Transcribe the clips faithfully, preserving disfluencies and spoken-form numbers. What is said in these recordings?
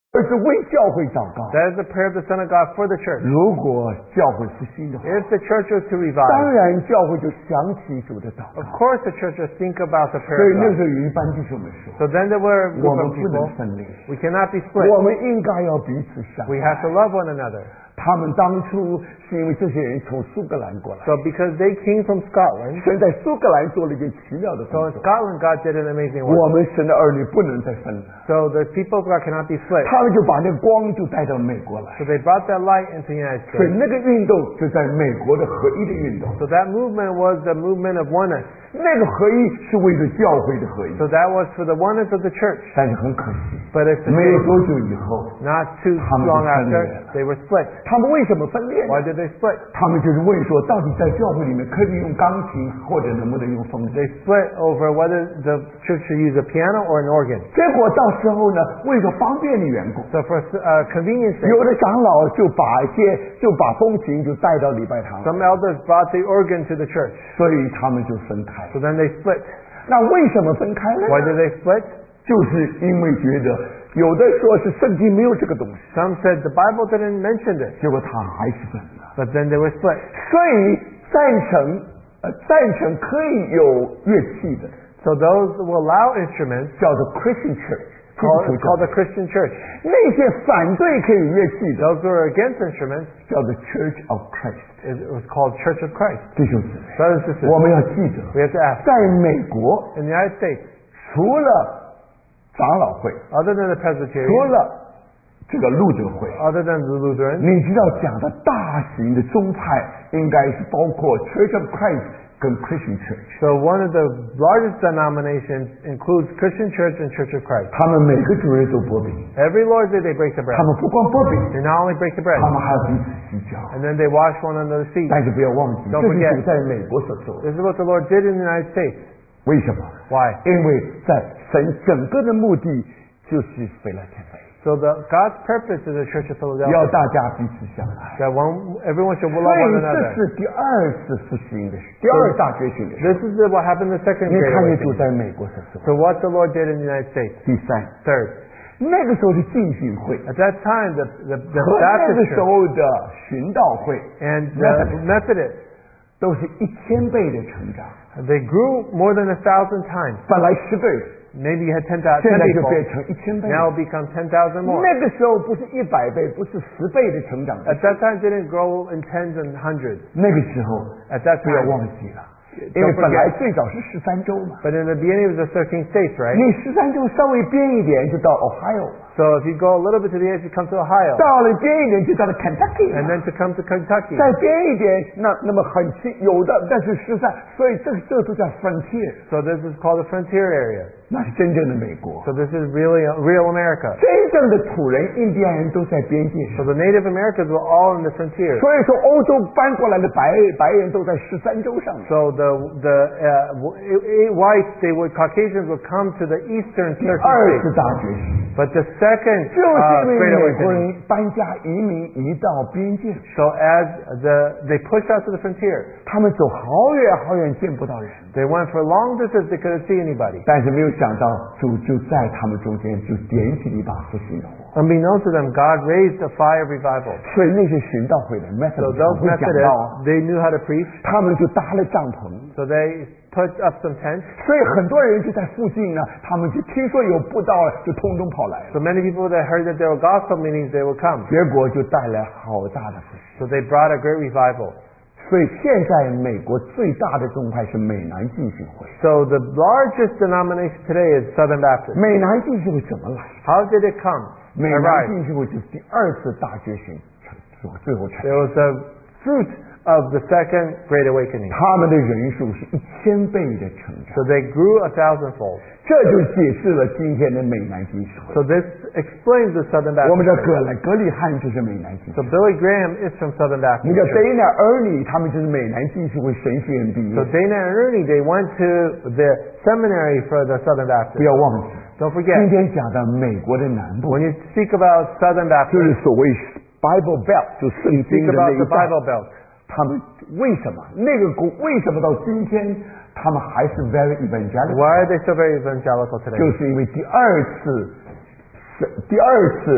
而是为教会祷告。 That is the prayer of the Son of God for the church. 如果教会复兴的话， If the church was to 当 revive, 然教会就想起主的祷 of 告。 course the church would think about the 所 prayer 以那 of 时 God. 候有一班弟兄们说， So then there were a 我 group 们 of 不能 people. 分裂， We cannot be split. 我们应该要彼此相 We 爱。 have to love one another. 他们当初是因为这些人从苏格兰过来， So because they came from Scotland, 神在苏格兰做了一件奇妙的 so 工 in 作。 Scotland God did an amazing 我 work. 们神的儿女不能再分了， So the people of God cannot be split. 他们就把那个光就带到美国来， So they brought that light into the United 所以 States. 那个运动就在美国的合一的运动。 So that movement was the movement of oneness. 那个合一是为了教会的合一， So that was for the oneness of the church. 但是很可惜， But it's a 没有 shame. 多久以后， Not too 他们就 long 分裂 after, 了。 they were split. 他们为什么分裂呢？ Why did they split? 他们就是问说，到底在教会里面可以用钢琴，或者能不能用风筝？ They split over whether the church should use a piano or an organ. 结果到时候呢，为了方便的缘故， So for uh, convenience sake, 有的长老就把一些就把风琴就带到礼拜堂， some elders brought the organ to the church. 所以他们就分开。 So then they split. 那为什么分开呢？ Why did they split? 就是因为觉得有的说是圣经没有这个东西， Some said the Bible didn't mention this, 结果他还是分了。 but then they were split. 所以赞成呃赞成可以有乐器的， So those who allow instruments 叫做 Christian Church， 基 called, 督 it's 教 called the Christian church. 那些反对可以乐器的， Those who are against instruments, 叫做 Church of Christ。 it was called Church of Christ. 弟兄姊妹， Brothers and sisters, 我们要记得， we have to ask, 在美国 in the United States, 除了长老会， other than the 除 Presbyterian, 了这个路德会， other than the Lutherans, 你知道讲的大型的宗派应该是包括 Church of Christ 跟 Christian Church， so one of the largest denominations includes Christian Church and Church of Christ. 他们每个主日都剥饼， Every Lord's Day they break the bread. 他们不光剥饼， They not only break the bread, 他们还要彼此洗脚。 and then they wash one another's feet. 但是不要忘记， Don't 这是 forget. 主在美国所做的。 This is what the Lord did in the United States. 为什么？ Why? 因为在神整个的目的就是菲拉天菲， So the God's purpose is the Church of 要 Philadelphia. 大家彼此相爱。 That one, everyone should 所 love 以 one 这 another. 是第二次复兴的事，第二大觉醒的事。 This is the- what happened in the second 你 Great 看见主 Awakening. 在美国所做。 So what the Lord did in the United States. 第三， Third, 那个时候的浸信会 at that time, the, the, the 和那个 Baptist 时 Church 候的寻道会 and the Methodists, 都是一千倍的成长， they grew more than a thousand times. 本来十倍， Maybe you had ten thousand 现在就 people. 变成一千倍。 Now it become ten thousand more. 那个时候不是一百倍，不是十倍的成长， At that time, it didn't grow in tens and hundreds. 那个时候 At that 不要 time, 忘记了，因为 Don't 本来 forget. 最早是十三州嘛， But in the beginning, it was the thirteen states, right? 你十三州稍微边一点就到 Ohio， So if you go a little bit to the edge, you come to Ohio, 到了边一点就到了 Kentucky， and then to come to Kentucky. 再边一点，那那么很近有的，但是十三，所以这个这个都叫 frontier， So this is called the frontier area. 那是真正的美国。 So this is really a, real America. 真正的土人、印第安人都在边界 So 上， the Native Americans were all in the frontier. 所以说欧洲搬过来的白白人都在十三州上面。 So the the uh, w- i- i- whites, they would Caucasians would come to the eastern 第 thirteen 二 states. 次大觉醒， But the second 就是 uh, 因 Great 为美国 Awakening. 人搬家移民移到边界， So as the they pushed out to the frontier, 他们走好远好远见不到人， they went for long distance. They couldn't see anybody. 但是没有想到主就在他们中间就点起一把复兴的火。 Unbeknownst to them, God raised a fire of revival. 所以那些寻道会的 So Methodist those 会讲到 Methodists, they knew how to preach. 他们就搭了帐篷， So they put up some tents. 所以很多人就在附近呢，他们就听说有布道，就通通跑来了， So many people that heard that there were gospel meetings, they would come. 结果就带来好大的复兴。 So they brought a great revival. 所以现在美国最大的宗派是美南浸信会。 So the largest denomination today is Southern Baptist. 美南浸信会怎么来？ How did it come? 美南 Arrive. 浸信会就是第二次大觉醒成最后产 There 生， was the fruit of the second Great Awakening. 他们的人数是一千倍的成长， So they grew a thousandfold. 这就解释了今天的美南浸信会。 So this explains the Southern 我们 Baptist. 的格莱格里汉就是美南浸 So 信会， Billy Graham is from Southern 你 Baptist. 的 Church. Dana Ernie 他们就是美南浸信会神学院毕业 So。Dana and Ernie, they went to the seminary for the Southern 不 Baptist. 要忘记， Don't 今 forget, 天讲的美国的南部 when you speak about Southern 就是 Baptist, 所谓 Bible Belt，就圣 you 经 speak 的那 about 一 the 带。 Bible Belt. 他们为什么那个国为什么到今天他们还是 very evangelical？ Why are they so very evangelical 就 today? 是因为第二次是第二次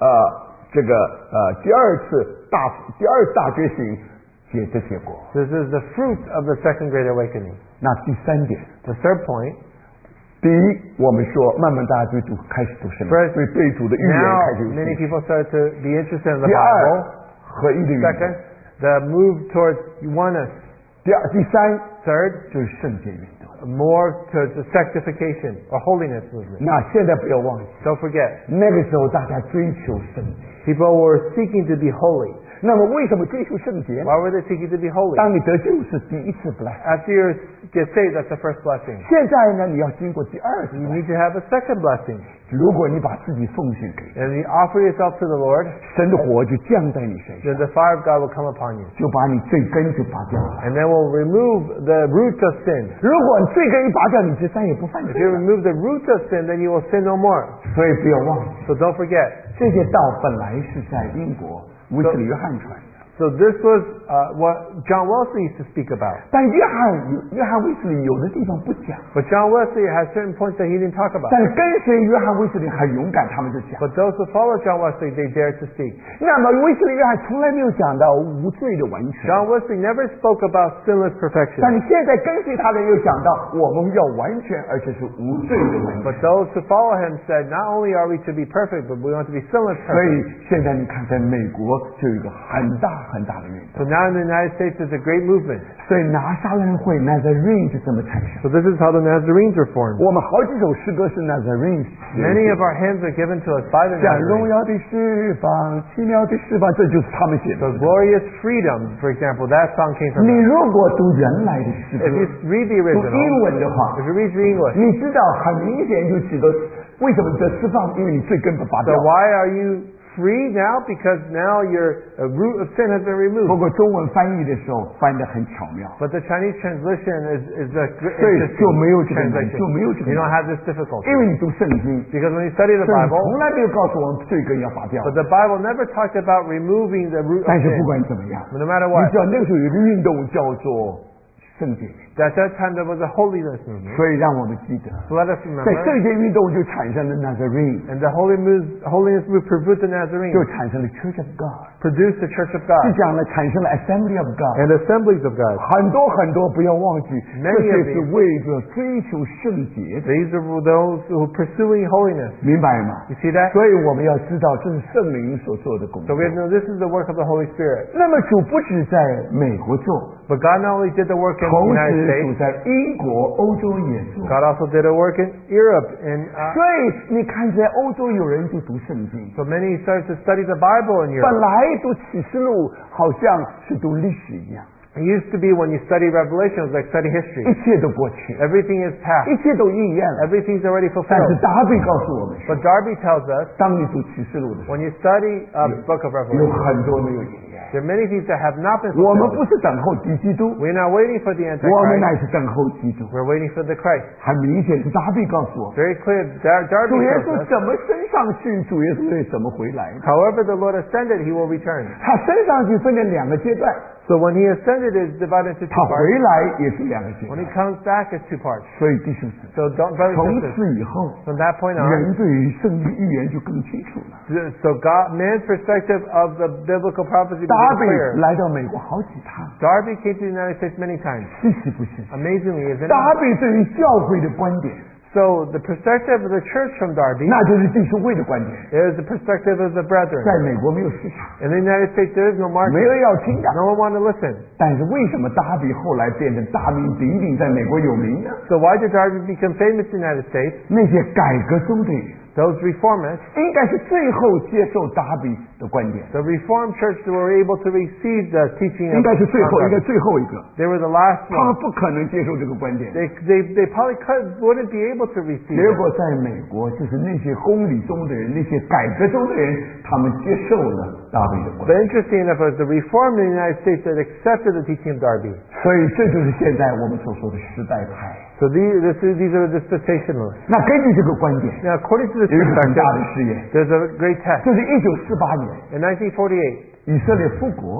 呃这个呃第二次大第二次大觉醒结的结果。 This is the fruit of the second great awakening. 那第三点， The third point, 第一，我们说慢慢大家对主开始读圣经， First, 对对主的预言 now 开始有 many 兴趣。 people start to be interested in the 第二， Bible. 合一的运动。 Second, the move towards oneness. 第二，第三 Third, 就是圣洁运动。 more towards the sanctification or holiness movement. 那现在不要忘记， Don't forget, 那个时候大家追求圣洁。 people were seeking to be holy. 那么为什么追求圣洁呢？ Why were they seeking to be holy? 当你得救是第一次 blessing， After you get saved, that's the first blessing. 现在呢，你要经过第二次 You blessing。 need to have a second blessing. 如果你把自己奉献给， And you offer yourself to the Lord, 神的火就降在你身上， then the fire of God will come upon you. 就把你罪根就拔掉了。 And then will remove the root of sin. 如果你罪根一拔掉，你就再也不犯 If 罪 you 了。 remove the root of sin, then you will sin no more. 所以不要忘记， So don't forget. 这些道本来是在英国威斯利约翰传的， So this was uh, what John Wesley used to speak about. 但约翰约翰威斯利有的地方不讲， But John Wesley has certain points that he didn't talk about. 但是跟随约翰威斯利很勇敢，他们就讲。 But those who follow John Wesley, they dare to speak. 那么威斯利约翰从来没有讲到无罪的完全， John Wesley never spoke about sinless 但 perfection. 是现在跟随他的人又讲到我们要完全，而且是无罪的完 But 全。 those who follow him said, not only are we to be perfect, but we want to be sinless 所 perfect. 以现在你看，在美国就有一个很大很大的运动。 So now in the United States, there's a great movement. 所以拿撒勒会 Nazarene 是怎么产生？ So this is how the Nazarenes were formed. 我们好几首诗歌是 Nazarene 写的 Many of our hymns are given to us by the 像荣 Nazarenes. 耀的释放，奇妙的释放，这就是他们写 So 的。 glorious freedom, for example, that song came from 你 them. 如果读原来的诗歌， If you read the 读英 original, 文的话， if you read the English, 你知道很明显就指的为什么得释放？因为你罪根不拔 so 掉。 why are you free now? Because now your uh, root of sin has been 不 removed. 过中文翻译的时候翻得很巧妙， But the Chinese translation is, is a gr- 所以 interesting 就没有这个难， translation. 就没有这个 You don't 难， have this difficulty. 因为你读圣经， Because when you study the 圣经 Bible, 从来没有告诉我们罪根要拔掉。 but the Bible never talked about removing the root of 但是不 sin. 管怎么样， But no matter 你 what, 知道那个时候有一个运动叫做圣洁， at that time there was a holiness movement. 所以让我们记得， So let us 在 remember. 圣洁运动就产生了 Nazarene， And the holy move, holiness movement produced the 就 Nazarenes, 产生了 Church of God， produced the Church of 就 God, 讲了产生了 Assembly of God， and assemblies of God. 很多很多，不要忘记，这 Many 些 of 是 these- 为着追求圣洁的， These are those who are pursuing holiness. 明白吗？ You see that? 所以我们要知道这是圣灵所做的工 So 作 we have to know this is the work of the Holy Spirit. 那么主不止在美国做， But God not only did the work in the 同 United 时主 States, 在英国、欧洲也做。 God also did a work in Europe. And uh, 所以你看，在欧洲有人就读圣经， so many started to study the Bible in 本 Europe. 来读启示录好像是读历史一样， It used to be when you study Revelation, it was like study 一 history. 切都过去， Everything is past. 一切都应验了。 Everything's already 但是 fulfilled. 达比告诉我们说， But Darby tells us, 当你读启示录的时候， when you study a book of 有 Revelation, 很多没有应验。 there are many things that have not been 我们 fulfilled. 不是等候敌基督， We're not waiting for the 我们 Antichrist. 乃是等候基督。 We're waiting for the Christ. 很明显是达比告诉我们， Very clear. Dar- Darby 主耶 tells 稣 us, 怎么升上去，主耶稣会怎么回来。 however the Lord ascended, he will return. 他升上去分成两个阶段， So when he ascended, it's divided into two 他回 parts. 来也是两个阶 When 段 he。comes back, it's two parts. 所以弟兄姊妹， So don't, brothers 从 and 此 sisters, 以后， from that point on, 人对于圣经预言就更清楚了。 so God, man's perspective of the biblical prophecy 达 became 比 clear. 来到美国好几趟， Darby came to the United States many times. 是是不是？ Amazingly, isn't 达 it? 比对于教会的观点， So the perspective of the church from Darby 那就是弟兄会的观点。 is the perspective of the brethren. 在美国没有市场， In the United States, there is no 没 market. 人要听的。 No one wanted to listen. 但是为什么达比后来变成大名鼎鼎，在美国有名呢？ So why did Darby become famous in the United States? 那些改革中的人， Those reformists, 应该是最后接受达比的观点， the Reformed Church that were able to receive the teaching 应 of 该是最后，应该 Darby. 最后一个。 They were the last 他们 one. 不可能接受这个观点。 They, they, they probably could, wouldn't be able to receive 结 it. 果在美国，就是那些公理中的人，那些改革中的人，他们接受了达比的观 But 点。 interesting enough, it was the Reformed in the United States that accepted the teaching of Darby. 所以这就是现在我们所说的时代派。 So these, this is, these are the dispensationalists. 那根据这个观点， Now, according to this 有一个很大的 perspective, 试验， there's a great test. 就是一九四八年 In nineteen forty-eight, 以色列复国，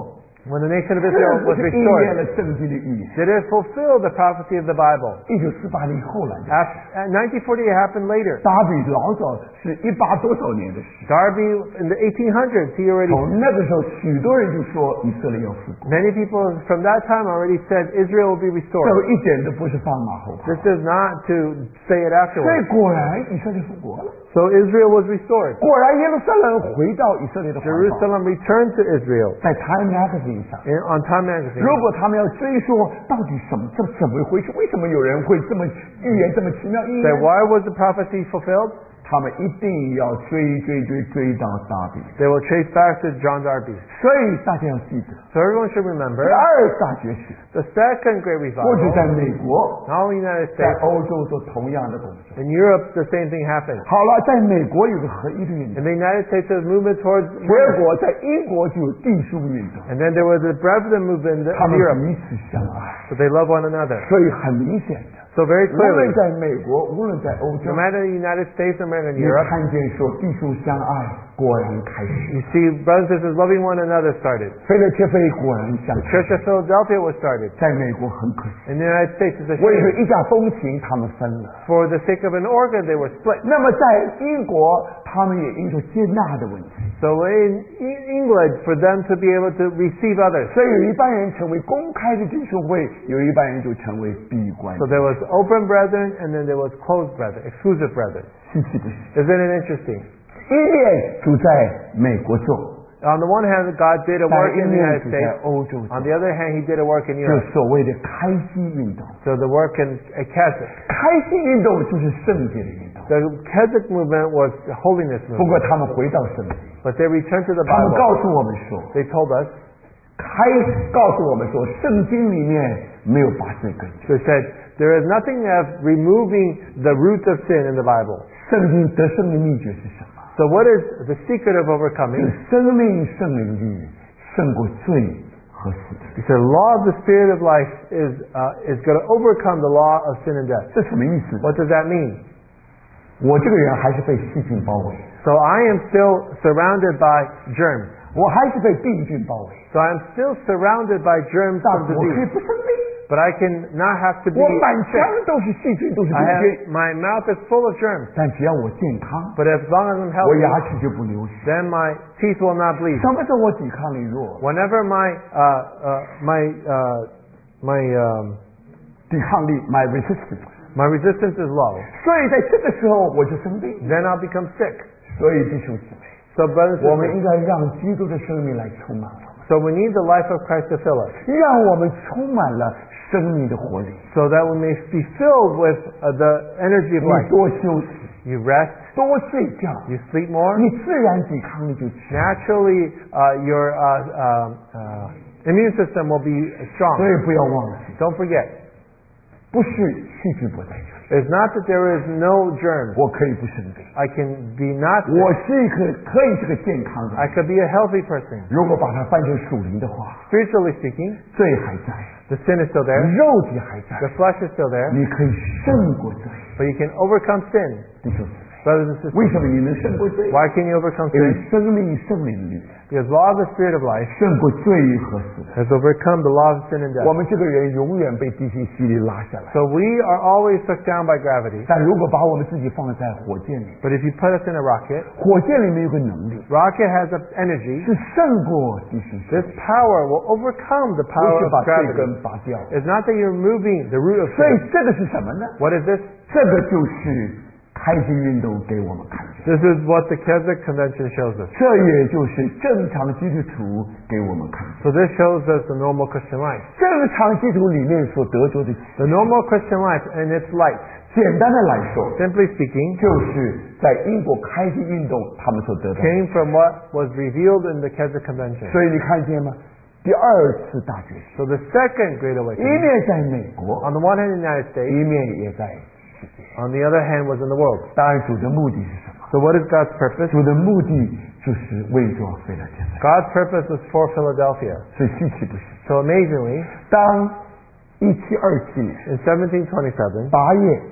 When the nation of 这 Israel 不 was 是应验 restored, 了圣经的预言。 did it fulfill the prophecy of the Bible? 一九四八年后来的 After, nineteen forty-eight happened later. 达比老早是一八多少年的事， Darby, in the eighteen hundreds, he already, 从那个时候许多人就说以色列要复国， many people from that time already said Israel will be 这 restored. 一点都不是放马后炮。 This is not to say it 所以 afterwards. 果然以色列复国了， So Israel was restored. 果然耶路撒冷回到以色列的怀抱。 Jerusalem returned to Israel. 在 Time Magazine 上， In, on Time Magazine. 如果他们要追说到底什么这怎么回事，为什么有人会这么预言这么奇妙应 Say, 验？ why was the prophecy fulfilled? 他们一定要追追追追到达比， They will trace back to John Darby. 所以大家要记得， So everyone should remember 第二大觉醒 the second great 不止 revival, 在美国， not only in the United 在 States, 欧洲做同样的工作。 in Europe the same thing happened. 好了，在美国有个合一的运 In 动， the United States there's movement towards 结果在英国就有地书运动， and then there was the Brethren movement in 他们 Europe. 彼此相爱， So they love one another. 所以很明显的， So very 无论 clearly, 在美国，无论在欧洲 no，matter in the United States, no matter in 你 Europe, 看见说地书相爱，果然开始， you see brothers and sisters loving one another started. 菲勒切菲果然相 The 爱， Church of Philadelphia was started. 在美国很可惜， In the United States, it's a 为了 shame. 一架风琴他们分了。 For the sake of an organ, they were split. 那么在英国，他们也因着接纳的问题， So in E- England, for them to be able to receive others, 所以有一半人成为公开的弟兄会，有一半人就成为闭关。 so there was open brethren and then there was closed brethren, exclusive brethren. 稀奇不稀？ Isn't it interesting? 一面主在美国做， On the one hand, God did a 但 work 一 in the 面 United 主在 States. 欧洲做 On，the other hand, He did a work in 就 Europe. 所谓的开西运动。 So the work in uh, Keswick. 开西运动就是圣洁的运动， The Keswick movement was the holiness 不 movement. 过他们回到圣经， But they returned to the 他们 Bible. 告诉我们说， They told us, 开告诉我们说，圣经里面没有拔罪根据， they said, there is nothing of removing the root of sin in the Bible. 圣经得胜的秘诀是什么？ So what is the secret of 是 overcoming? 生命圣灵力胜过罪和死的。 He said, law of the spirit of life is, uh, is going to overcome the law of sin and death. 这什么意思？ What does that mean? 我这个人还是被细菌包围， So I am still surrounded by germs. 我还是被病菌包围， So I'm still surrounded by germs 但 from 我可以 disease. 不生病。 But I can not have to be 我满腔 sick. 都是细菌，都是病 I 菌， have, my mouth is full of germs. 但只要我健康， But as long as I'm 我 healthy, 牙齿就不流血。 then my teeth will not bleed. 什么时候我抵抗力弱， Whenever my, uh, uh, my, uh, my, um, 抵抗力 my resistance， my resistance is low, 所以在这个时候我就生病。 then I'll become sick. 所以弟兄姊妹， So brothers 我 and 们 sisters, 应该让基督的生命来充满我们， so we need the life of Christ to fill us, 让我们充满了生命的活力。 so that we may be filled with uh, the energy of 你 life. 多休息， You rest, 多睡觉， you sleep more. 你自然抵抗力就强。 Naturally, uh, your uh, uh, uh, immune system will be 所 strong. 以不要忘记， Don't forget, 不是细菌不在这里， it's not that there is no germs. 我可以不生病， I can be not 我 sick. 是一个可以是个健康的 I 人。 could be a healthy person. 如果把它翻成属灵的话， Spiritually speaking, 罪还在， the sin is still there, 肉体还 the 在， flesh is still there, 你可以胜过罪。 but you can overcome sin. 弟兄姊妹， Brothers and sisters, 为什么你能胜过罪？ why can you overcome 因为 sin? 生命圣灵的力量 Because law of the spirit of life 胜过罪和死的。 has overcome the law of sin and 我 death. 们这个人永远被地心吸力拉下来， So we are always sucked down by gravity. 但如果把我们自己放在火箭里， But if you put us in a rocket, 火箭里面有个能力 rocket has an energy. 是胜过地心吸 This 力， power will overcome the 不 power 是 of 把罪 gravity. 根拔掉。 It's not that you're moving the root of 所以 sin. 这个是什么呢？ What is this? 这个就是开心运动给我们看见， This is what the Keswick Convention shows us. 这也就是正常基督徒给我们看见。 So this shows us the normal Christian life. 正常基督徒里面所得着的， The normal Christian life and its light. 简单的来说， Simply speaking, 就是在英国开心运动他们所得到的。 came from what was revealed in the Keswick Convention. 所以你看见吗？第二次大觉醒， So the second great 一 awakening, 面在美国， on the one hand in the United 一 States, 面也在世界。 on the other hand was in the world. 当然，主的目的是什么？ So what is God's purpose? 主的目的就是为着菲拉铁菲。 God's purpose was for Philadelphia. 所以稀奇不稀？ So amazingly, 当一七二七年 in seventeen twenty-seven, 八月，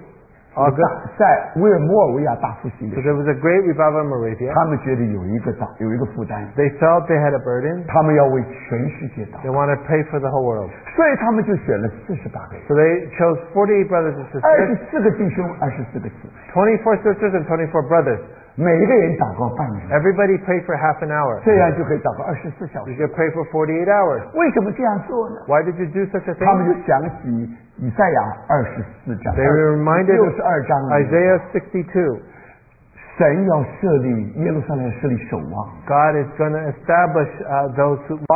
August. 在威尔摩尔维亚大复兴的 So 时 there was a great revival in Moravia. 候，他们觉得有一个大有一个负担， They felt they had a burden. 他们要为全世界祷 They 告， want to pray for the whole world. 所以他们就选了四十八个人， So they chose forty-eight brothers and 二十 sisters, 四个弟兄，二十四个姊妹， twenty-four sisters and twenty-four brothers. 每一个人祷告半年， Everybody prayed for half an hour. 这样就可以祷告二十四小 You 时。 could pray for forty-eight hours. 为什么这样做呢？ Why did you do such a 他们 thing? 就想起以赛亚二十四章， They were reminded 六 of 十二章里面 Isaiah sixty-two. 神要设立耶路撒冷，要设立守望。 God is going to establish uh, those who